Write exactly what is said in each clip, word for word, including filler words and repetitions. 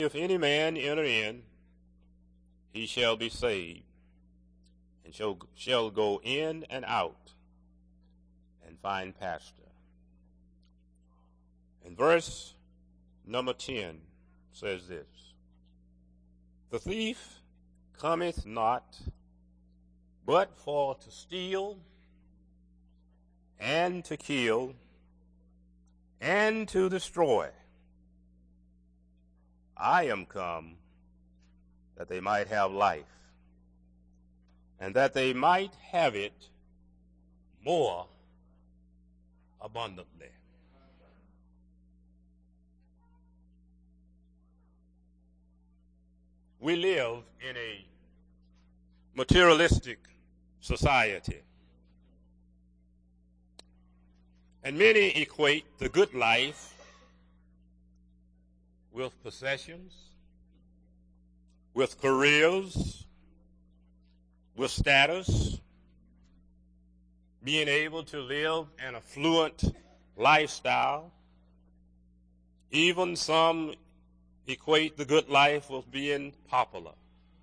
If any man enter in, he shall be saved, and shall, shall go in and out and find pasture. And verse number ten says this: the thief cometh not but for to steal and to kill and to destroy. I am come that they might have life, and that they might have it more abundantly. We live in a materialistic society, and many equate the good life with possessions, with careers, with status, being able to live an affluent lifestyle. Even some equate the good life with being popular.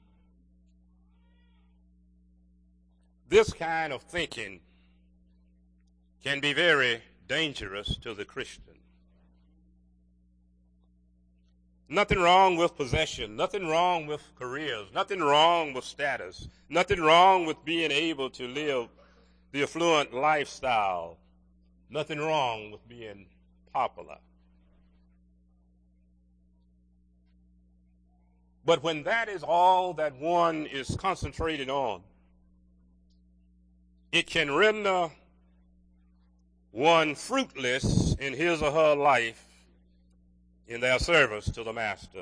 This kind of thinking can be very dangerous to the Christian. Nothing wrong with possession, nothing wrong with careers, nothing wrong with status, nothing wrong with being able to live the affluent lifestyle, nothing wrong with being popular. But when that is all that one is concentrated on, it can render one fruitless in his or her life in their service to the master.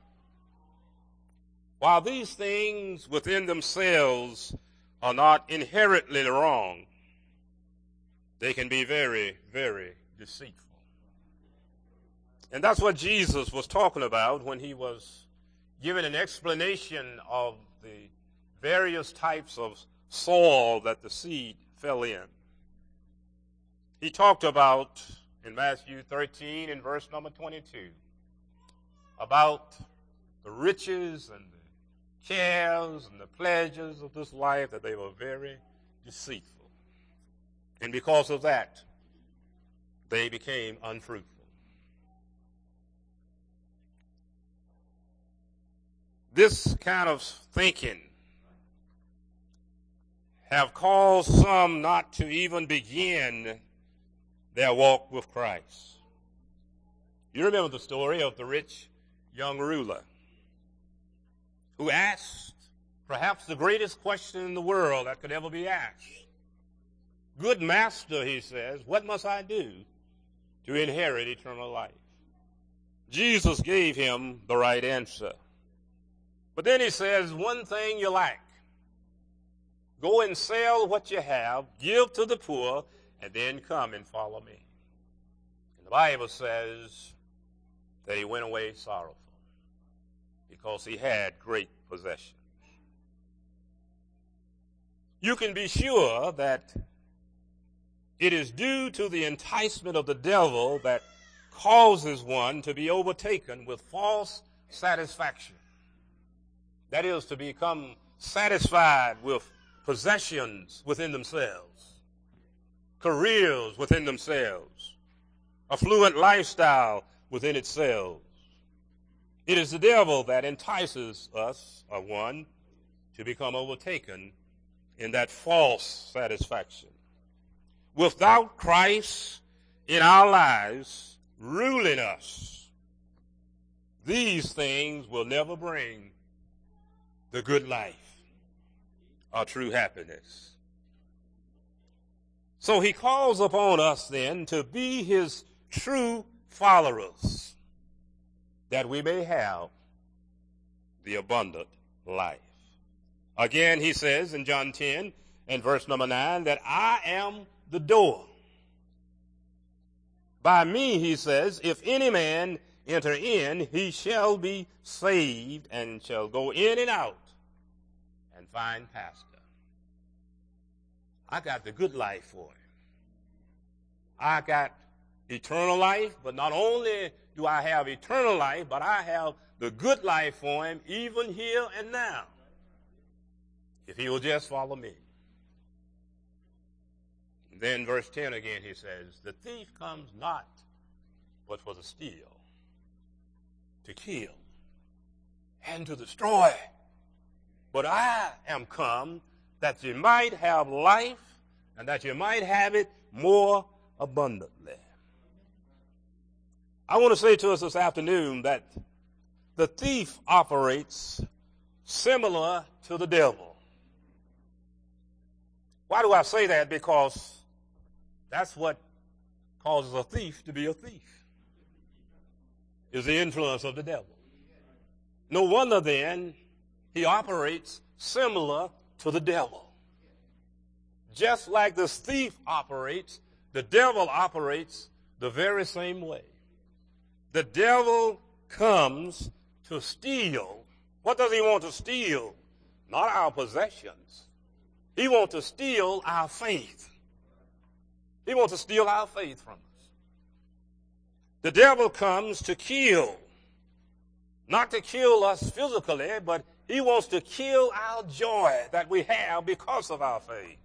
While these things within themselves are not inherently wrong, they can be very, very deceitful. And that's what Jesus was talking about when he was giving an explanation of the various types of soil that the seed fell in. He talked about, in Matthew thirteen and verse number twenty-two, about the riches and the cares and the pleasures of this life, that they were very deceitful. And because of that, they became unfruitful. This kind of thinking have caused some not to even begin their walk with Christ. You remember the story of the rich young ruler who asked perhaps the greatest question in the world that could ever be asked. Good master, he says, what must I do to inherit eternal life? Jesus gave him the right answer. But then he says, one thing you lack. Go and sell what you have, give to the poor, and then come and follow me. And the Bible says that he went away sorrowful because he had great possessions. You can be sure that it is due to the enticement of the devil that causes one to be overtaken with false satisfaction. That is, to become satisfied with possessions within themselves, careers within themselves, affluent lifestyle within itself. It is the devil that entices us, or one, to become overtaken in that false satisfaction. Without Christ in our lives ruling us, these things will never bring the good life or true happiness. So he calls upon us then to be his true followers, that we may have the abundant life. Again, he says in John ten and verse number nine that I am the door. By me, he says, if any man enter in, he shall be saved and shall go in and out and find pasture. I got the good life for him. I got eternal life, but not only do I have eternal life, but I have the good life for him even here and now, if he will just follow me. And then verse ten again, he says, the thief comes not but for to steal, to kill, and to destroy. But I am come that you might have life, and that you might have it more abundantly. I want to say to us this afternoon that the thief operates similar to the devil. Why do I say that? Because that's what causes a thief to be a thief, is the influence of the devil. No wonder then he operates similar to the devil. Just like this thief operates, the devil operates the very same way. The devil comes to steal. What does he want to steal? Not our possessions. He wants to steal our faith. He wants to steal our faith from us. The devil comes to kill. Not to kill us physically, but he wants to kill our joy that we have because of our faith.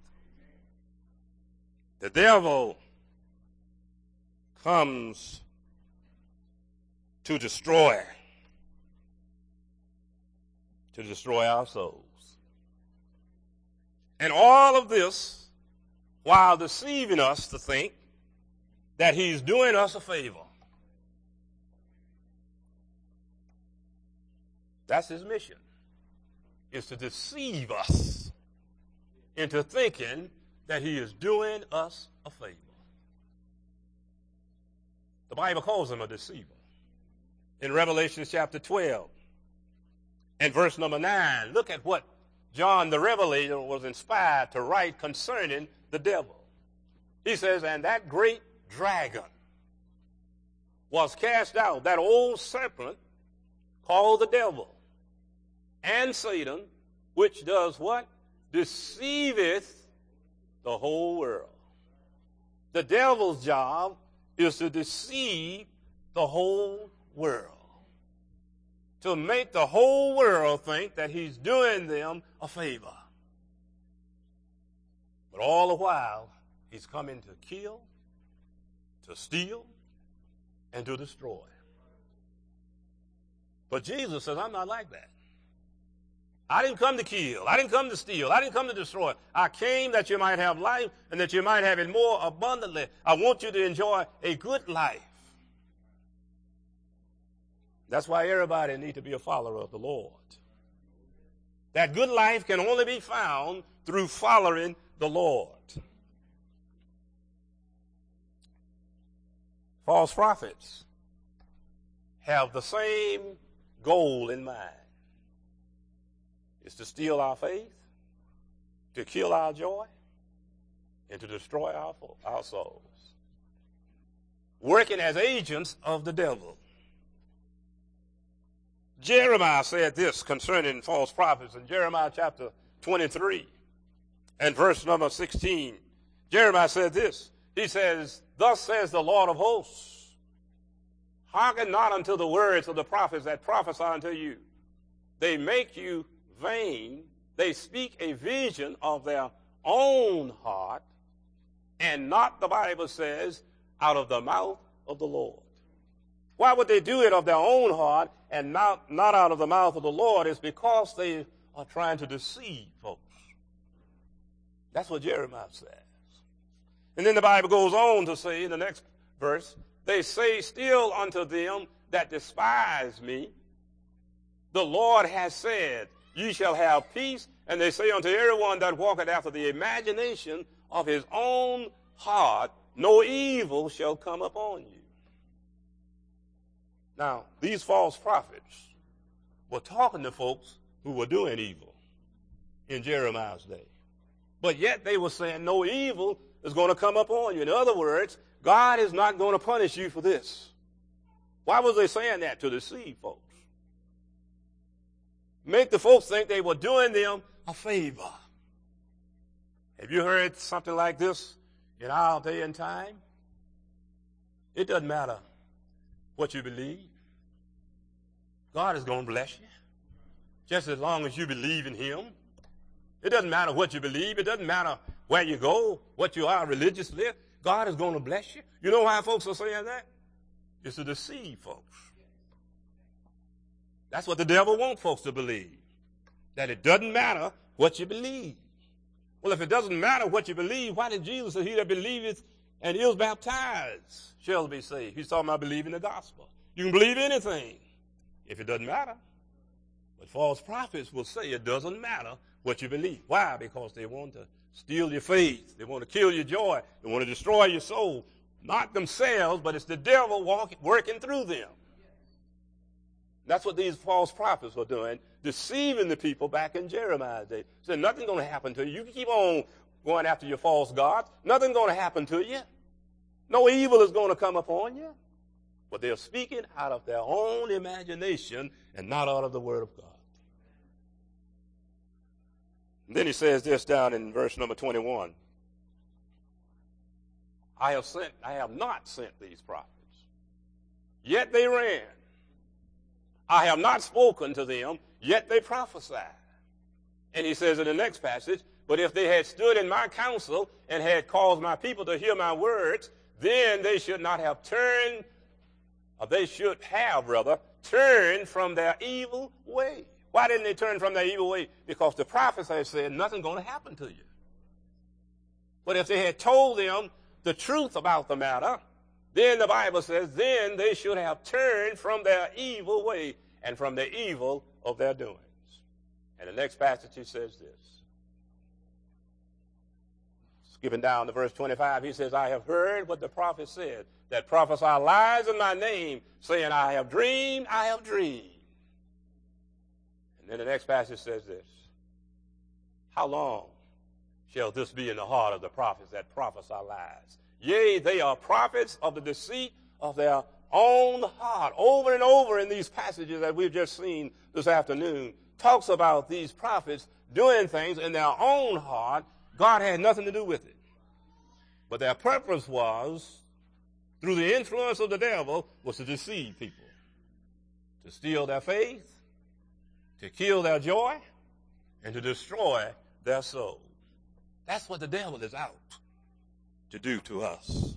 The devil comes to destroy, to destroy our souls. And all of this while deceiving us to think that he's doing us a favor. That's his mission, is to deceive us into thinking that he is doing us a favor. The Bible calls him a deceiver. In Revelation chapter twelve and verse number nine, look at what John the Revelator was inspired to write concerning the devil. He says, and that great dragon was cast out, that old serpent called the devil and Satan, which does what? Deceiveth the whole world. The devil's job is to deceive the whole world, to make the whole world think that he's doing them a favor. But all the while, he's coming to kill, to steal, and to destroy. But Jesus says, I'm not like that. I didn't come to kill. I didn't come to steal. I didn't come to destroy. I came that you might have life and that you might have it more abundantly. I want you to enjoy a good life. That's why everybody needs to be a follower of the Lord. That good life can only be found through following the Lord. False prophets have the same goal in mind. It's to steal our faith, to kill our joy, and to destroy our, our souls. Working as agents of the devil. Jeremiah said this concerning false prophets in Jeremiah chapter twenty-three and verse number sixteen. Jeremiah said this. He says, thus says the Lord of hosts, hearken not unto the words of the prophets that prophesy unto you. They make you vain. They speak a vision of their own heart, and not, the Bible says, out of the mouth of the Lord. Why would they do it of their own heart and not, not out of the mouth of the Lord? It's because they are trying to deceive folks. That's what Jeremiah says. And then the Bible goes on to say in the next verse, they say still unto them that despise me, the Lord has said, ye shall have peace. And they say unto everyone that walketh after the imagination of his own heart, no evil shall come upon you. Now, these false prophets were talking to folks who were doing evil in Jeremiah's day. But yet they were saying no evil is going to come upon you. In other words, God is not going to punish you for this. Why was they saying that? To deceive folks. Make the folks think they were doing them a favor. Have you heard something like this in our day and time? It doesn't matter what you believe. God is going to bless you just as long as you believe in him. It doesn't matter what you believe. It doesn't matter where you go, what you are religiously. God is going to bless you. You know why folks are saying that? It's to deceive folks. That's what the devil wants folks to believe, that it doesn't matter what you believe. Well, if it doesn't matter what you believe, why did Jesus say, he that believeth and is baptized shall be saved? He's talking about believing the gospel. You can believe anything if it doesn't matter. But false prophets will say it doesn't matter what you believe. Why? Because they want to steal your faith. They want to kill your joy. They want to destroy your soul. Not themselves, but it's the devil walking, working through them. That's what these false prophets were doing, deceiving the people back in Jeremiah's day. Said nothing's going to happen to you. You can keep on going after your false gods. Nothing's going to happen to you. No evil is going to come upon you. But they're speaking out of their own imagination and not out of the word of God. And then he says this down in verse number twenty-one. I have sent, I have not sent these prophets, yet they ran. I have not spoken to them, yet they prophesied. And he says in the next passage, but if they had stood in my counsel and had caused my people to hear my words, then they should not have turned, or they should have, rather, turned from their evil way. Why didn't they turn from their evil way? Because the prophets had said nothing's going to happen to you. But if they had told them the truth about the matter, then the Bible says, then they should have turned from their evil way and from the evil of their doings. And the next passage he says this. Skipping down to verse twenty-five, he says, I have heard what the prophet said, that prophesy lies in my name, saying, I have dreamed, I have dreamed. And then the next passage says this. How long shall this be in the heart of the prophets that prophesy lies? Yea, they are prophets of the deceit of their own heart. Over and over in these passages that we've just seen this afternoon, talks about these prophets doing things in their own heart. God had nothing to do with it. But their purpose was, through the influence of the devil, was to deceive people, to steal their faith, to kill their joy, and to destroy their soul. That's what the devil is out to do to us.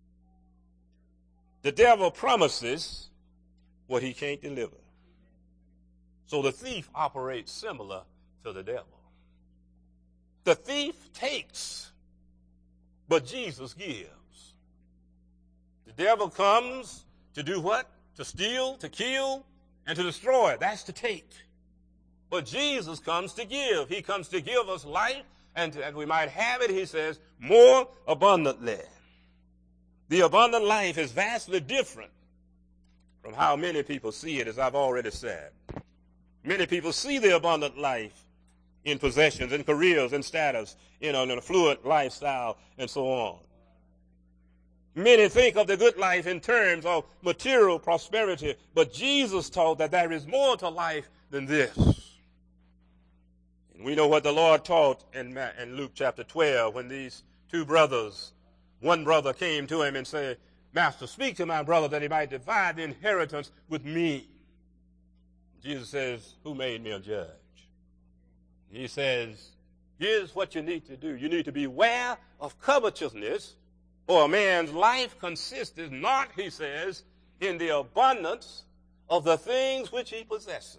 The devil promises what he can't deliver. So the thief operates similar to the devil. The thief takes, but Jesus gives. The devil comes to do what? To steal, to kill, and to destroy. That's to take. But Jesus comes to give. He comes to give us life, and that we might have it, he says, more abundantly. The abundant life is vastly different from how many people see it, as I've already said. Many people see the abundant life in possessions, in careers, in status, you know, in an affluent lifestyle, and so on. Many think of the good life in terms of material prosperity, but Jesus taught that there is more to life than this. And we know what the Lord taught in, in Luke chapter twelve when these two brothers, one brother came to him and said, Master, speak to my brother that he might divide the inheritance with me. Jesus says, who made me a judge? He says, here's what you need to do. You need to beware of covetousness, for a man's life consists not, he says, in the abundance of the things which he possesses.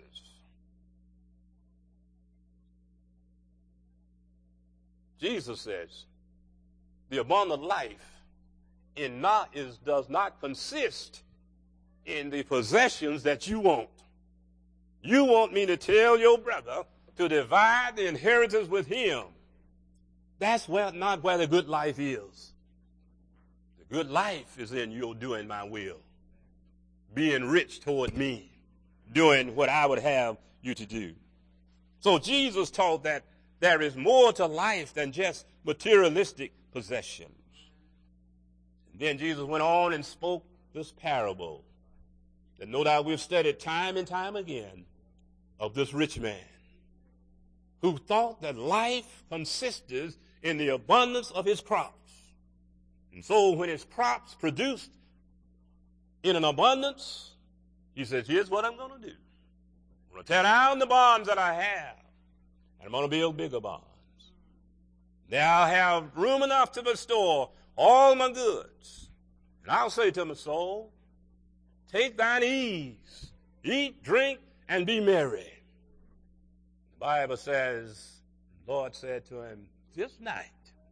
Jesus says, the abundant life in not is does not consist in the possessions that you want. You want me to tell your brother to divide the inheritance with him. That's where, not where the good life is. The good life is in you doing my will, being rich toward me, doing what I would have you to do. So Jesus taught that there is more to life than just materialistic possessions. And then Jesus went on and spoke this parable that no doubt we've studied time and time again, of this rich man who thought that life consisted in the abundance of his crops. And so when his crops produced in an abundance, he says, here's what I'm going to do. I'm going to tear down the bonds that I have, and I'm going to build bigger bonds. Now I'll have room enough to bestow all my goods. And I'll say to my soul, take thine ease, eat, drink, and be merry. The Bible says, the Lord said to him, this night,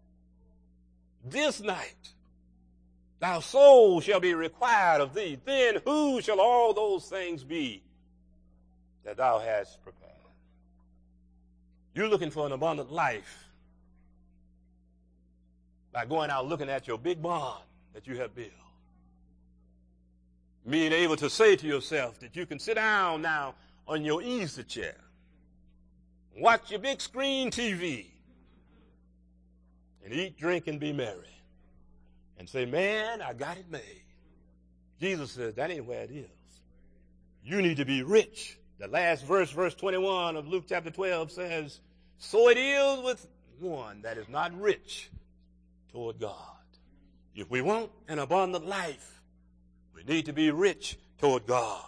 this night, thy soul shall be required of thee. Then who shall all those things be that thou hast prepared? You're looking for an abundant life by going out looking at your big bond that you have built. Being able to say to yourself that you can sit down now on your easy chair, watch your big screen T V, and eat, drink, and be merry. And say, man, I got it made. Jesus says, that ain't where it is. You need to be rich. The last verse, verse twenty-one of Luke chapter twelve says, so it is with one that is not rich toward God. If we want an abundant life, we need to be rich toward God.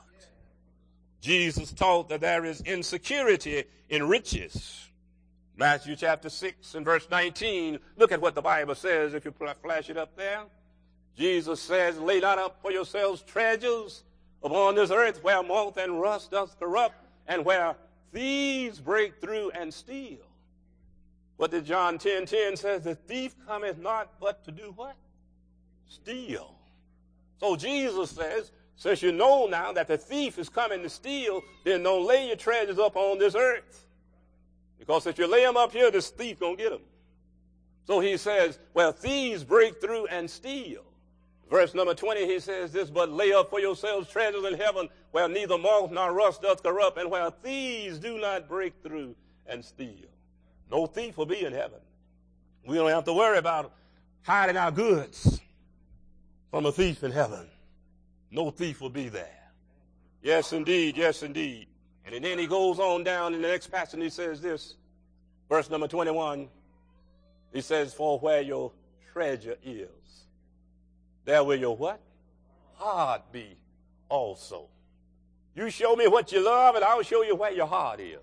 Jesus taught that there is insecurity in riches. Matthew chapter six and verse nineteen, look at what the Bible says if you flash it up there. Jesus says, lay not up for yourselves treasures upon this earth where moth and rust doth corrupt and where thieves break through and steal. What did John ten ten says? The thief cometh not but to do what? Steal. So Jesus says, since you know now that the thief is coming to steal, then don't lay your treasures up on this earth. Because if you lay them up here, this thief gonna get them. So he says, well, thieves break through and steal. Verse number twenty, he says this, but lay up for yourselves treasures in heaven where neither moth nor rust doth corrupt and where thieves do not break through and steal. No thief will be in heaven. We don't have to worry about hiding our goods from a thief in heaven. No thief will be there. Yes, indeed. Yes, indeed. And then he goes on down in the next passage and he says this, verse number twenty-one, he says, for where your treasure is, there will your what? Heart be also. You show me what you love and I'll show you where your heart is.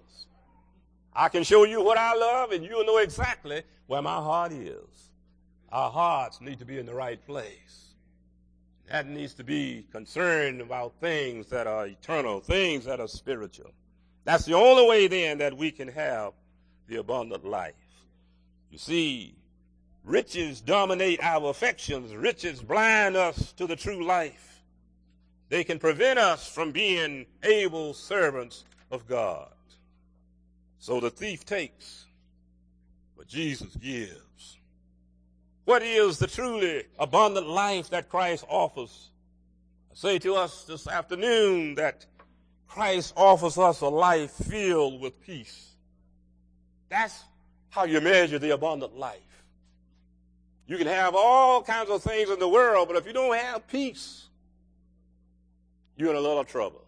I can show you what I love and you'll know exactly where my heart is. Our hearts need to be in the right place. That needs to be concerned about things that are eternal, things that are spiritual. That's the only way then that we can have the abundant life. You see, riches dominate our affections. Riches blind us to the true life. They can prevent us from being able servants of God. So the thief takes, but Jesus gives. What is the truly abundant life that Christ offers? I say to us this afternoon that Christ offers us a life filled with peace. That's how you measure the abundant life. You can have all kinds of things in the world, but if you don't have peace, you're in a lot of trouble.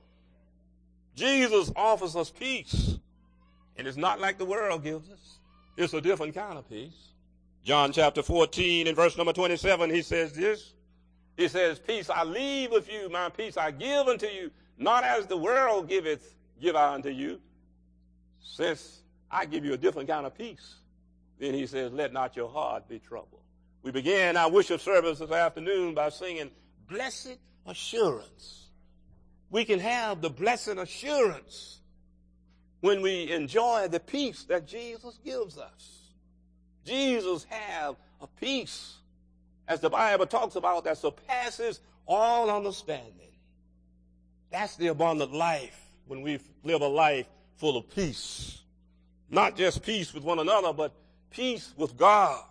Jesus offers us peace, and it's not like the world gives us. It's a different kind of peace. John chapter fourteen and verse number twenty-seven, he says this. He says, peace I leave with you, my peace I give unto you, not as the world giveth, give I unto you. Since I give you a different kind of peace. Then he says, let not your heart be troubled. We began our worship service this afternoon by singing, blessed assurance. We can have the blessed assurance when we enjoy the peace that Jesus gives us. Jesus have a peace, as the Bible talks about, that surpasses all understanding. That's the abundant life when we live a life full of peace. Not just peace with one another, but peace with God.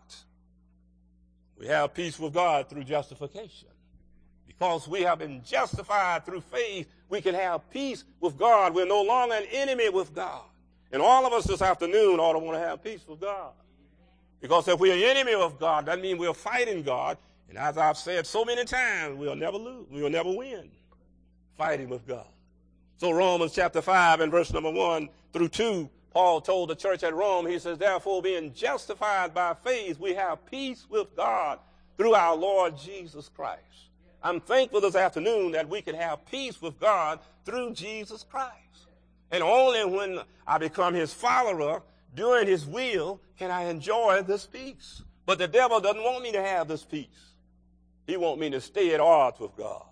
We have peace with God through justification. Because we have been justified through faith, we can have peace with God. We're no longer an enemy with God. And all of us this afternoon ought to want to have peace with God. Because if we're an enemy of God, that means we're fighting God. And as I've said so many times, we'll never lose. We'll never win fighting with God. So Romans chapter five and verse number one through two, Paul told the church at Rome, he says, therefore being justified by faith, we have peace with God through our Lord Jesus Christ. I'm thankful this afternoon that we can have peace with God through Jesus Christ. And only when I become his follower, doing his will, can I enjoy this peace. But the devil doesn't want me to have this peace. He wants me to stay at odds with God.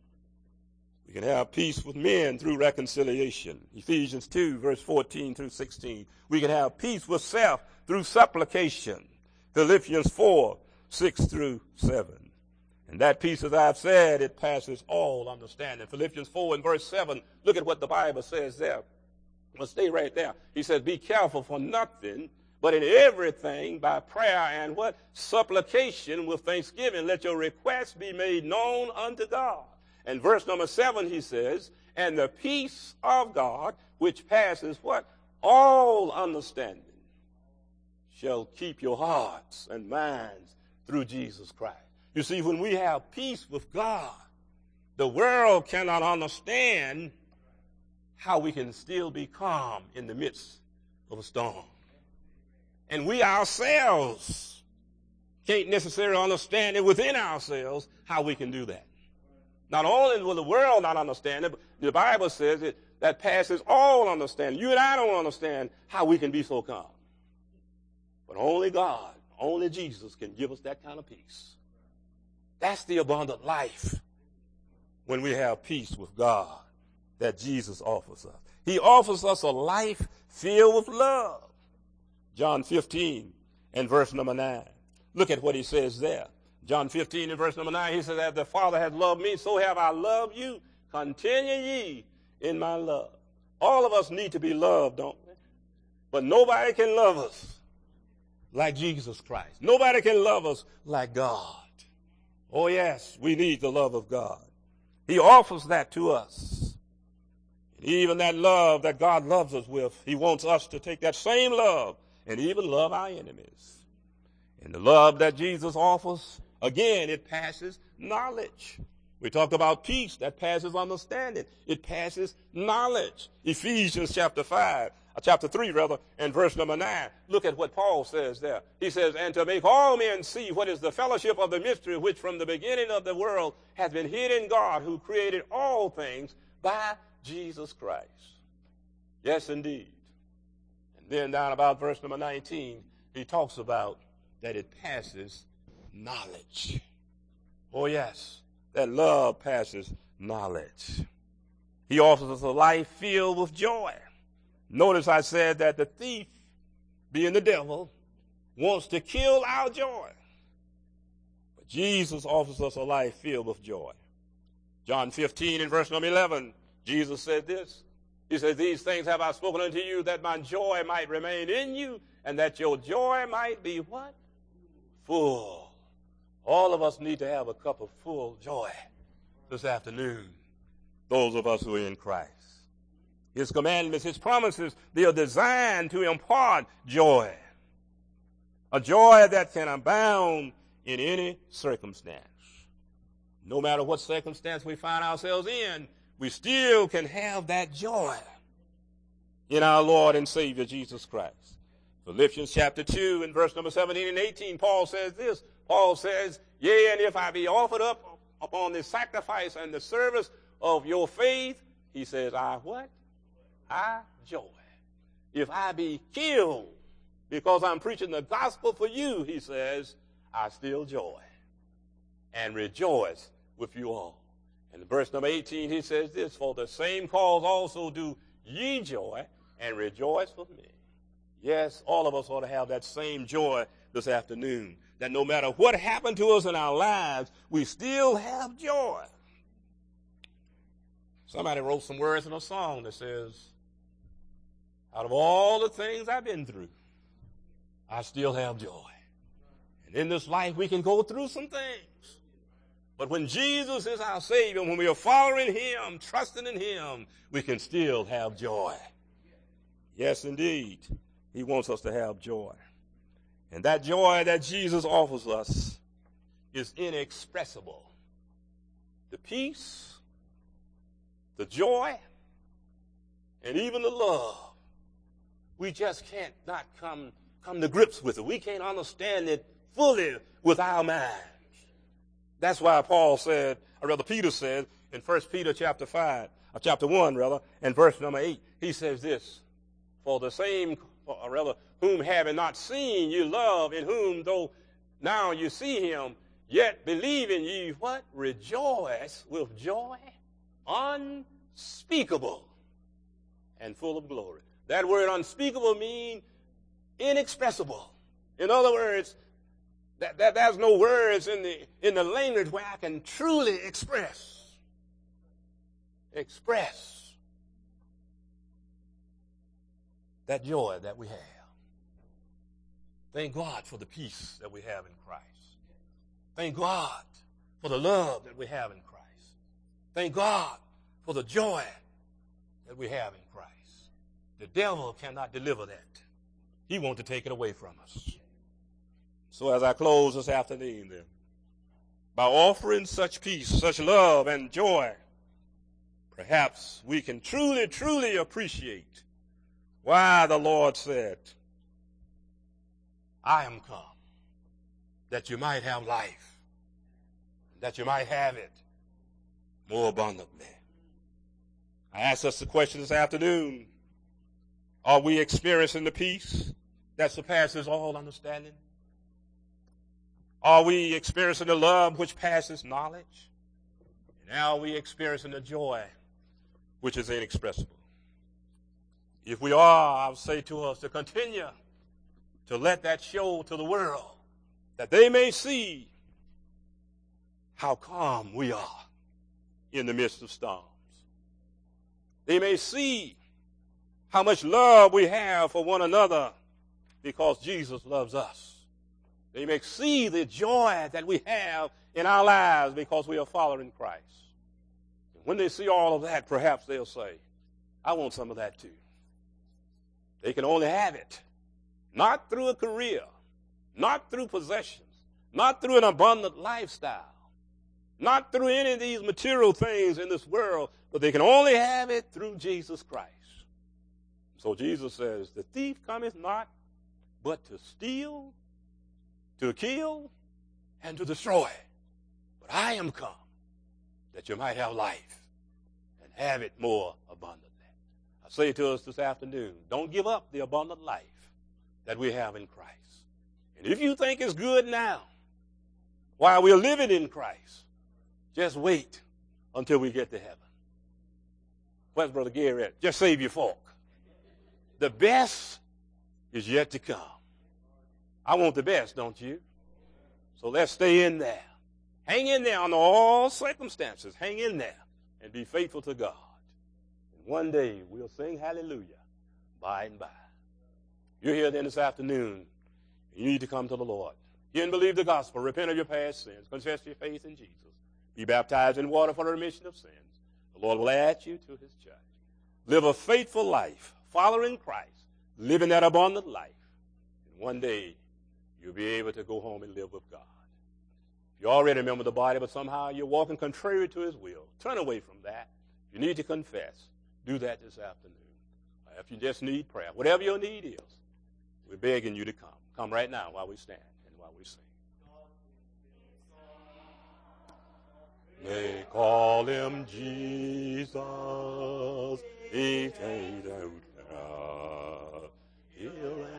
We can have peace with men through reconciliation. Ephesians two, verse fourteen through sixteen. We can have peace with self through supplication. Philippians four, six through seven. And that peace, as I've said, it passes all understanding. Philippians four and verse seven, look at what the Bible says there. Well, stay right there. He says, be careful for nothing, but in everything by prayer and what? Supplication with thanksgiving. Let your requests be made known unto God. And verse number seven, he says, and the peace of God, which passes what? All understanding, shall keep your hearts and minds through Jesus Christ. You see, when we have peace with God, the world cannot understand how we can still be calm in the midst of a storm. And we ourselves can't necessarily understand it within ourselves how we can do that. Not only will the world not understand it, but the Bible says it that passes all understanding. You and I don't understand how we can be so calm. But only God, only Jesus can give us that kind of peace. That's the abundant life when we have peace with God that Jesus offers us. He offers us a life filled with love. John fifteen and verse number nine. Look at what he says there. John fifteen and verse number nine, he says, as the Father has loved me, so have I loved you. Continue ye in my love. All of us need to be loved, don't we? But nobody can love us like Jesus Christ. Nobody can love us like God. Oh, yes, we need the love of God. He offers that to us. And even that love that God loves us with, he wants us to take that same love and even love our enemies. And the love that Jesus offers, again, it passes knowledge. We talked about peace that passes understanding. It passes knowledge. Ephesians chapter five, uh, chapter three rather, and verse number nine. Look at what Paul says there. He says, and to make all men see what is the fellowship of the mystery which from the beginning of the world hath been hid in God, who created all things by Jesus Christ. Yes, indeed. And then down about verse number nineteen, he talks about that it passes knowledge. Oh, yes, that love passes knowledge. He offers us a life filled with joy. Notice I said that the thief, being the devil, wants to kill our joy. But Jesus offers us a life filled with joy. John fifteen and verse number eleven, Jesus said this. He says, these things have I spoken unto you, that my joy might remain in you, and that your joy might be what? Full. All of us need to have a cup of full joy this afternoon, those of us who are in Christ. His commandments, his promises, they are designed to impart joy, a joy that can abound in any circumstance. No matter what circumstance we find ourselves in, we still can have that joy in our Lord and Savior Jesus Christ. Philippians chapter two and verse number seventeen and eighteen, Paul says this. Paul says, yea, and if I be offered up upon the sacrifice and the service of your faith, he says, I what? I joy. If I be killed because I'm preaching the gospel for you, he says, I still joy and rejoice with you all. And in verse number eighteen, he says this, for the same cause also do ye joy and rejoice with me. Yes, all of us ought to have that same joy this afternoon, that no matter what happened to us in our lives, we still have joy. Somebody wrote some words in a song that says, out of all the things I've been through, I still have joy. And in this life, we can go through some things. But when Jesus is our Savior, when we are following him, trusting in him, we can still have joy. Yes, indeed. He wants us to have joy. And that joy that Jesus offers us is inexpressible. The peace, the joy, and even the love. We just can't not come, come to grips with it. We can't understand it fully with our minds. That's why Paul said, or rather Peter said in First Peter chapter five, or chapter one rather, and verse number eight, he says this, for the same, or rather, whom having not seen you love, in whom though now you see him, yet believing ye what? Rejoice with joy unspeakable and full of glory. That word unspeakable means inexpressible. In other words, that, that there's no words in the in the language where I can truly express. Express that joy that we have. Thank God for the peace that we have in Christ. Thank God for the love that we have in Christ. Thank God for the joy that we have in Christ. The devil cannot deliver that. He wants to take it away from us. So as I close this afternoon then, by offering such peace, such love and joy, perhaps we can truly, truly appreciate why the Lord said, I am come that you might have life, that you might have it more abundantly. I ask us the question this afternoon, are we experiencing the peace that surpasses all understanding? Are we experiencing the love which passes knowledge? And are we experiencing the joy which is inexpressible? If we are, I would say to us to continue to let that show to the world, that they may see how calm we are in the midst of storms. They may see how much love we have for one another because Jesus loves us. They may see the joy that we have in our lives because we are following Christ. And when they see all of that, perhaps they'll say, I want some of that too. They can only have it, not through a career, not through possessions, not through an abundant lifestyle, not through any of these material things in this world, but they can only have it through Jesus Christ. So Jesus says, the thief cometh not but to steal, to kill, and to destroy. But I am come that you might have life and have it more abundantly. I say to us this afternoon, don't give up the abundant life that we have in Christ. And if you think it's good now, while we're living in Christ, just wait until we get to heaven. Where's Brother Gary at? Just save your fork. The best is yet to come. I want the best, don't you? So let's stay in there. Hang in there under all circumstances. Hang in there and be faithful to God. And one day we'll sing hallelujah by and by. You're here then this afternoon. You need to come to the Lord. Hear and believe the gospel. Repent of your past sins. Confess your faith in Jesus. Be baptized in water for the remission of sins. The Lord will add you to his church. Live a faithful life, following Christ, living that abundant life. And one day, you'll be able to go home and live with God. If you already remember the body, but somehow you're walking contrary to his will, turn away from that. If you need to confess, do that this afternoon. If you just need prayer, whatever your need is, we're begging you to come. Come right now while we stand and while we sing. They call him Jesus, he came out. He'll